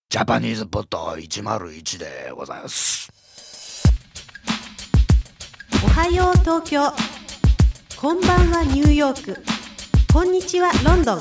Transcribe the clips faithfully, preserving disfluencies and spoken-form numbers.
ジャパニーズポットいちまるいちでございます。 おはよう東京、こんばんはニューヨーク、こんにちはロンドン。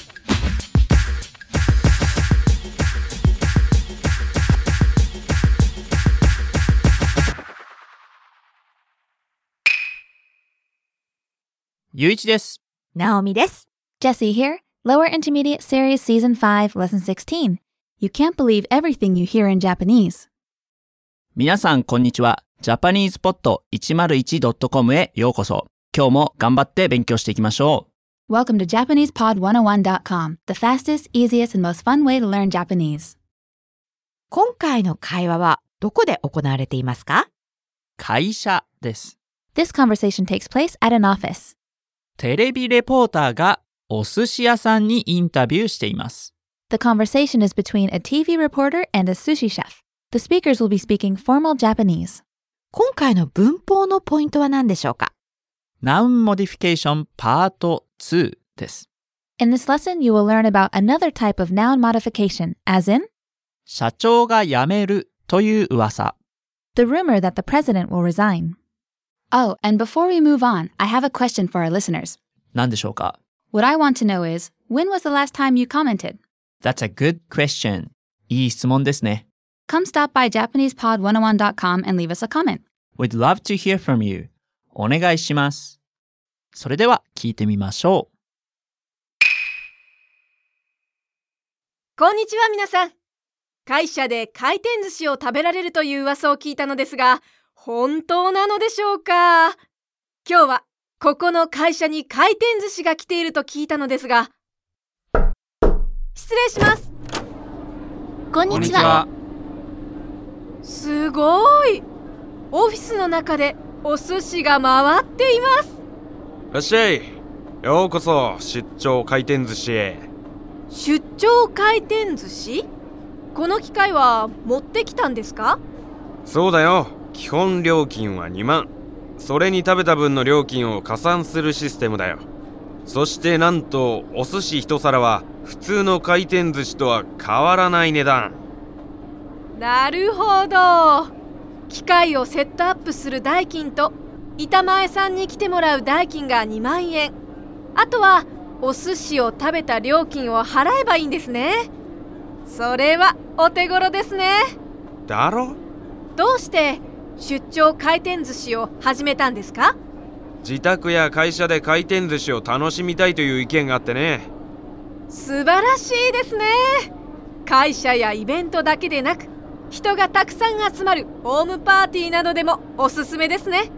ゆういちです。 なおみです。Jessie here. Lower Intermediate Series Season five, Lesson sixteen. You can't believe everything you hear in Japanese. 皆さんこんにちは。ジャパニーズポット いちまるいちドットコム へようこそ。今日も頑張って勉強していきましょう。Welcome to Japanese Pod one oh one dot com, the fastest, easiest, and most fun way to learn Japanese. 今回の会話はどこで行われていますか？ 会社です。 This conversation takes place at an office. テレビレポーターがお寿司屋さんにインタビューしています。 The conversation is between a T V reporter and a sushi chef. The speakers will be speaking formal Japanese. 今回の文法のポイントは何でしょうか？ Noun Modification Part two です。 In this lesson, you will learn about another type of noun modification, as in 社長が辞めるという噂。 The rumor that the president will resign. Oh, and before we move on, I have a question for our listeners. 何でしょうか？ What I want to know is, when was the last time you commented? That's a good question. いい質問ですね。 Come stop by Japanese Pod one oh one dot com and leave us a comment. We'd love to hear from you. お願いします。それでは聞いてみましょう。 こんにちは皆さん。会社で回転寿司を食べられるという噂を聞いたのですが、本当なのでしょうか？今日はここの会社に回転寿司が来ていると聞いたのですが、失礼します。 こんにちは。 すごい。オフィスの中でお寿司が回っています。 いらっしゃい。ようこそ出張回転寿司へ。 出張回転寿司？この機械は持ってきたんですか？ そうだよ。基本料金はにまん。それに食べた分の料金を加算するシステムだよ。そしてなんとお寿司一皿は普通の回転寿司とは変わらない値段。 なるほど。機械をセットアップする代金と板前さんに来てもらう代金がにまんえん。あとはお寿司を食べた料金を払えばいいんですね。それはお手頃ですね。 だろ？ どうして出張回転寿司を始めたんですか？ 自宅や会社で回転寿司を楽しみたいという意見があってね。 素晴らしいですね。会社やイベントだけでなく、人がたくさん集まるホームパーティーなどでもおすすめですね。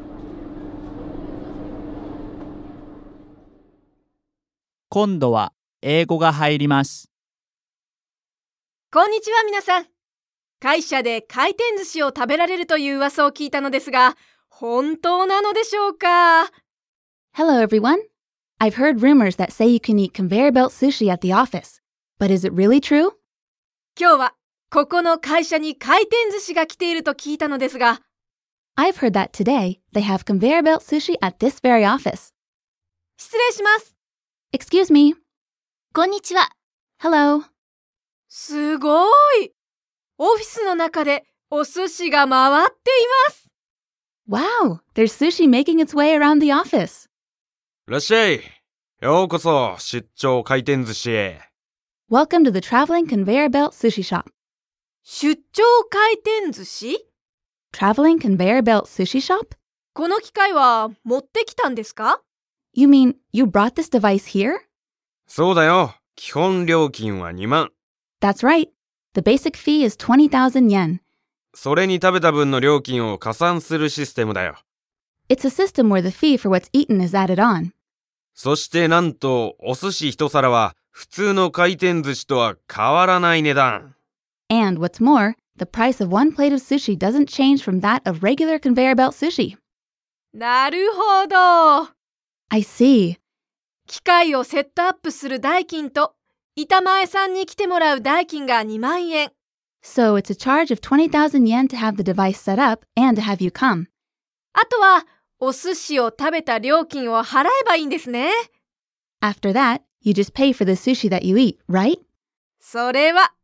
今度は英語が入ります。 こんにちは皆さん。会社で回転寿司を食べられるという噂を聞いたのですが、本当なのでしょうか？ Hello everyone. I've heard rumors that say you can eat conveyor belt sushi at the office. But is it really true? 今日はここの会社に回転寿司が来ていると聞いたのですが、 I've heard that today they have conveyor belt sushi at this very office. 失礼します。 Excuse me. こんにちは。 Hello. すごい。オフィスの中でお寿司が回っています。 Wow, there's sushi making its way around the office. いらっしゃい。ようこそ出張回転寿司へ。 Welcome to the traveling conveyor belt sushi shop. 出張回転寿司？ Traveling conveyor belt sushi shop? この機械は持ってきたんですか？ You mean you brought this device here? そうだよ。基本料金はにまん。 That's right. The basic fee is twenty thousand yen. それに食べた分の料金を加算するシステムだよ。 It's a system where the fee for what's eaten is added on. そしてなんとお寿司一皿は普通の回転寿司とは変わらない値段。 And what's more, the price of one plate of sushi doesn't change from that of regular conveyor belt sushi. なるほど。 I see. 機械をセットアップする代金と板前さんに来てもらう代金がにまんえん。 So it's a charge of twenty thousand yen to have the device set up and to have you come. あとはお寿司を食べた料金を払えばいいんですね。 After that, you just pay for the sushi that you eat, right? それは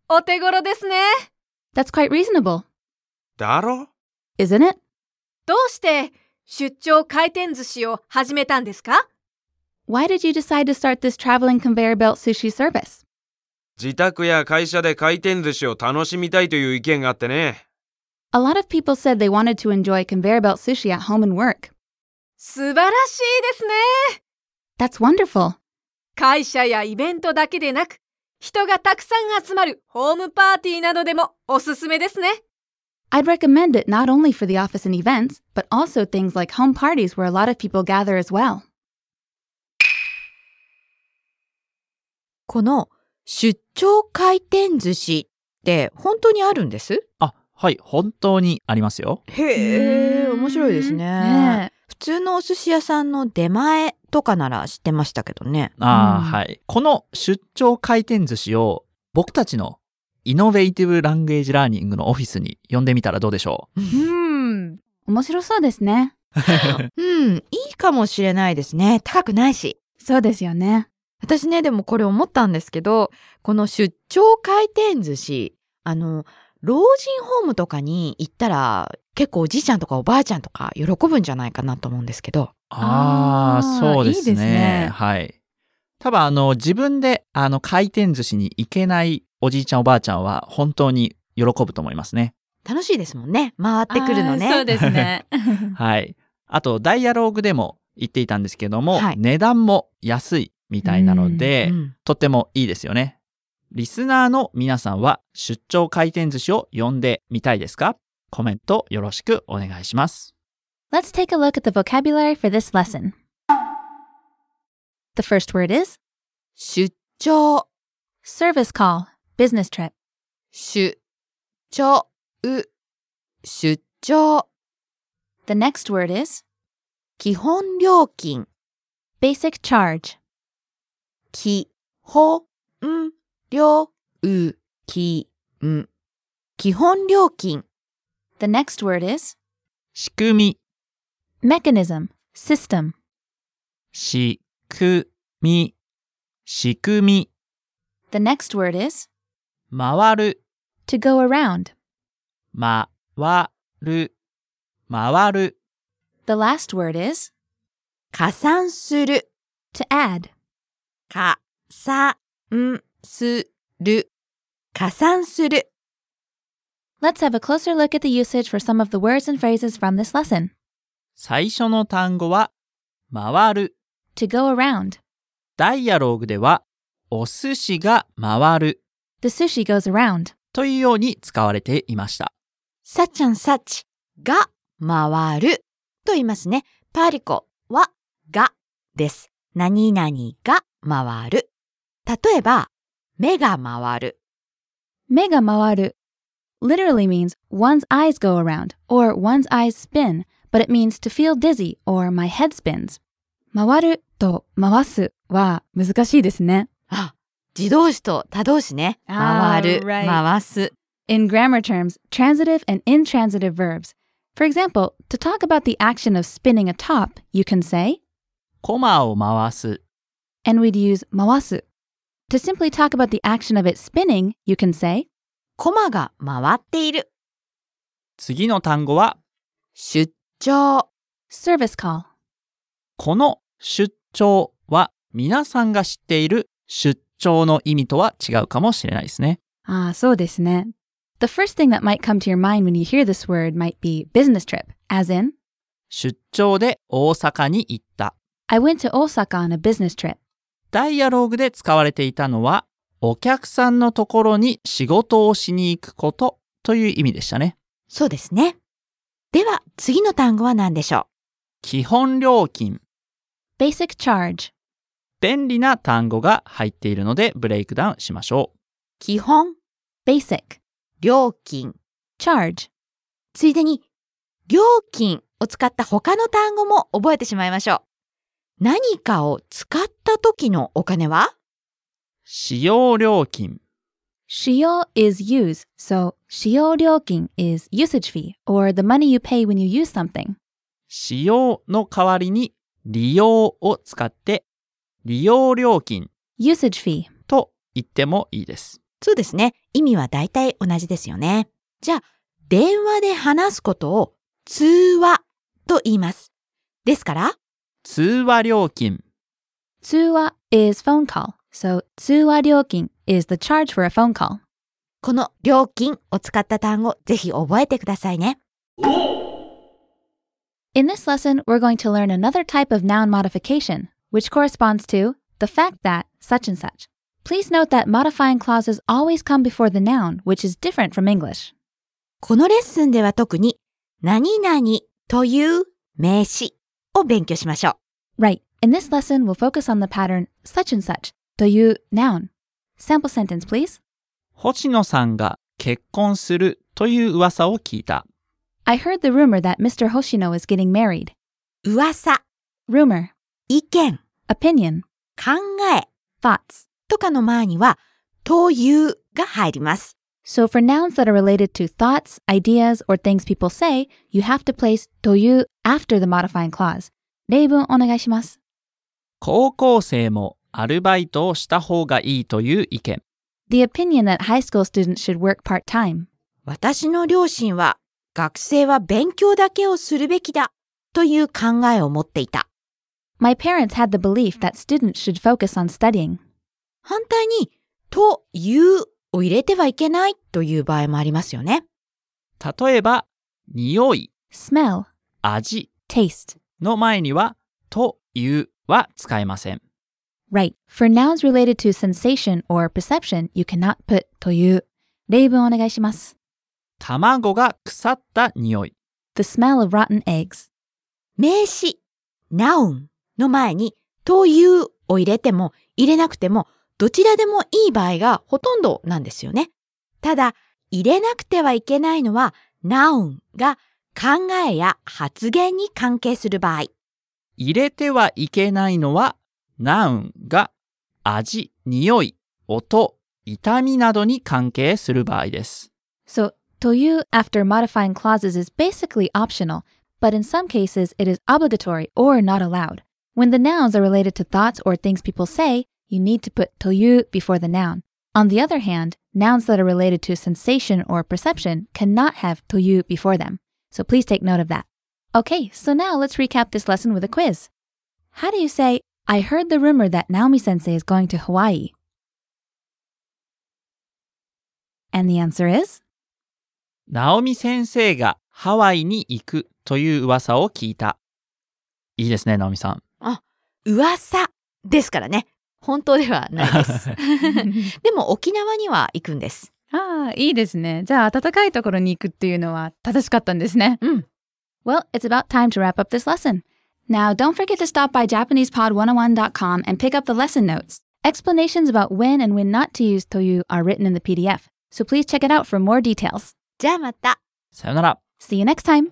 お手頃ですね。 That's quite reasonable, だろ isn't it? どうして出張回転寿司を始めたんですか？ Why did you decide to start this traveling conveyor belt sushi service? 自宅や会社で回転寿司を楽しみたいという意見があってね。 A lot of people said they wanted to enjoy conveyor belt sushi at home and work. 素晴らしいですね。 That's wonderful. 会社やイベントだけでなく、人がたくさん集まるホームパーティーなどでもおすすめですね。 I'd recommend it not only for the office and events, but also things like home parties where a lot of people gather as well. この出張回転寿司って本当にあるんです？ あ、はい、本当にありますよ。 へえ、面白いですね。 ねえ。 普通のお寿司屋さんの出前とかなら知ってましたけどね。 ああ、 うんはい。この出張回転寿司を僕たちのイノベーティブラングエージラーニングのオフィスに呼んでみたらどうでしょう？ Hmm. 面白そうですね。 うん、いいかもしれないですね。高くないし。 そうですよね。 私ね、でもこれ思ったんですけど、この出張回転寿司、あの、老人ホームとかに行ったら、結構おじいちゃんとかおばあちゃんとか喜ぶんじゃないかなと思うんですけど。 ああ、 あーそうですね。 いいですねはい。多分あの、自分であの、回転寿司に行けないおじいちゃんおばあちゃんは本当に喜ぶと思いますね。 楽しいですもんね。回ってくるのね。 そうですね。 はい。あと、ダイアローグでも言っていたんですけども、 はい値段も安いみたいなので、 うんとってもいいですよね。リスナーの皆さんは出張回転寿司を呼んでみたいですか？コメントよろしくお願いします。 Let's take a look at the vocabulary for this lesson. The first word is 出張、 service call, business trip. 出張、出張。 The next word is 基本料金、 basic charge. 基本料金、基本料金。 The next word is 仕組み、 mechanism, system. 仕組み、仕組み、 The next word is 回る、 to go around. 回る、回る。 The last word is 加算する、 to add. 加算する、加算する。 Let's have a closer look at the usage for some of the words and phrases from this lesson. 最初の単語は、回る。 To go around. ダイアローグでは、お寿司が回る The sushi goes around. というように使われていました。 such and such が回ると言いますね。パーリコはがです。何々が回る。例えば、目が回る。 目が回る literally means one's eyes go around or one's eyes spin, but it means to feel dizzy or my head spins. 回ると回すは難しいですね。 あ、自動詞と他動詞ね。 あー回る、 right. 回す。 In grammar terms, transitive and intransitive verbs. For example, to talk about the action of spinning a top, you can say, コマを回す。 and we'd use 回す. To simply talk about the action of it spinning, you can say, コマが回っている。 次の単語は、 出張。 service call. この出張は皆さんが知っている出張の意味とは違うかもしれないですね。 ああ、そうですね。The first thing that might come to your mind when you hear this word might be business trip, as in, 出張で大阪に行った。 I went to Osaka on a business trip. ダイアローグで使われていたのは、お客さんのところに仕事をしに行くことという意味でしたね。 そうですね。では、次の単語は何でしょう？ 基本料金。 Basic charge. 便利な単語が入っているのでブレイクダウンしましょう。 基本、 Basic. 料金。 Charge. ついでに、料金を使った他の単語も覚えてしまいましょう。何かを使った時のお金は？ 使用料金。 使用 is use, so 使用料金 is usage fee, or the money you pay when you use something. 使用の代わりに利用を使って利用料金 Usage fee. と言ってもいいです。 そうですね。意味はだいたい同じですよね。じゃあ、電話で話すことを通話と言います。ですから、 通話料金。 通話 is phone call, so 通話料金 is the charge for a phone call. この料金を使った単語、ぜひ覚えてくださいね。 In this lesson, we're going to learn another type of noun modification, which corresponds to the fact that such and such. Please note that modifying clauses always come before the noun, which is different from English. このレッスンでは特に、何々という名詞を勉強しましょう。 Right. In this lesson, we'll focus on the pattern such and such という noun. Sample sentence, please. 星野さんが結婚するという噂を聞いた。 I heard the rumor that Mister Hoshino is getting married. 噂、 Rumor, 意見、 opinion, 考え thoughts. とかの前には、というが入ります。 So for nouns that are related to thoughts, ideas, or things people say, you have to place という after the modifying clause. 例文お願いします。 高校生もアルバイトをした方がいいという意見。 The opinion that high school students should work part-time. 私の両親は、学生は勉強だけをするべきだという考えを持っていた。 My parents had the belief that students should focus on studying. 反対に、というを入れてはいけないという場合もありますよね。 例えば、匂い、 smell, 味 taste. の前には、というは使えません。 Right. For nouns related to sensation or perception, you cannot put という。例文お願いします。 卵が腐った匂い。 The smell of rotten eggs. 名詞、noun の前に、というを入れても入れなくても、どちらでもいい場合がほとんどなんですよね。ただ、入れなくてはいけないのは、noun が考えや発言に関係する場合。 入れてはいけないのは、noun が味、匂い、音、痛みなどに関係する場合です。 So, という after modifying clauses is basically optional, but in some cases it is obligatory or not allowed. When the nouns are related to thoughts or things people say, you need to put という before the noun. On the other hand, nouns that are related to sensation or perception cannot have という before them. So please take note of that. Okay, so now let's recap this lesson with a quiz. How do you say, I heard the rumor that Naomi-sensei is going to Hawaii? And the answer is? ナオミ先生がハワイに行くという噂を聞いた。いいですね、ナオミさん。 あ、噂ですからね。本当ではないです。でも沖縄には行くんです。 ああ、いいですね。じゃあ暖かいところに行くっていうのは正しかったんですね。 うん。 Well, it's about time to wrap up this lesson. Now, don't forget to stop by Japanese pod one oh one dot com and pick up the lesson notes. Explanations about when and when not to use という are written in the P D F, so please check it out for more details. じゃあまた。 さよなら。 See you next time.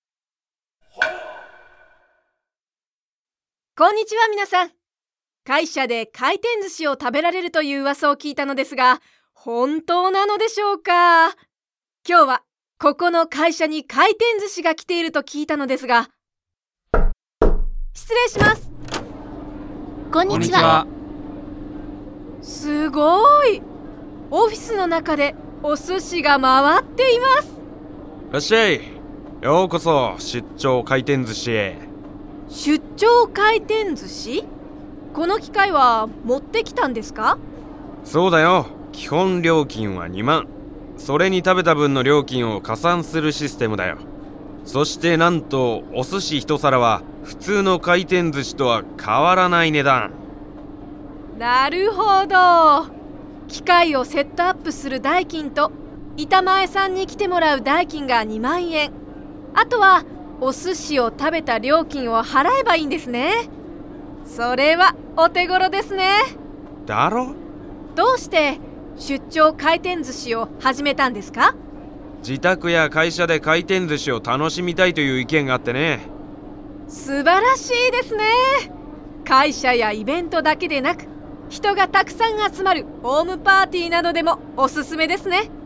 こんにちは皆さん。会社で回転寿司を食べられるという噂を聞いたのですが、本当なのでしょうか？今日はここの会社に回転寿司が来ていると聞いたのですが、失礼します。 こんにちは。 すごい。オフィスの中でお寿司が回っています。 いらっしゃい。ようこそ出張回転寿司へ。 出張回転寿司？この機械は持ってきたんですか？ そうだよ。基本料金はにまん。それに食べた分の料金を加算するシステムだよ。そしてなんとお寿司一皿は普通の回転寿司とは変わらない値段。 なるほど。機械をセットアップする代金と板前さんに来てもらう代金がにまんえん。あとはお寿司を食べた料金を払えばいいんですね。それはお手頃ですね。 だろ？ どうして出張回転寿司を始めたんですか？ 自宅や会社で回転寿司を楽しみたいという意見があってね。 素晴らしいですね。会社やイベントだけでなく、人がたくさん集まるホームパーティーなどでもおすすめですね。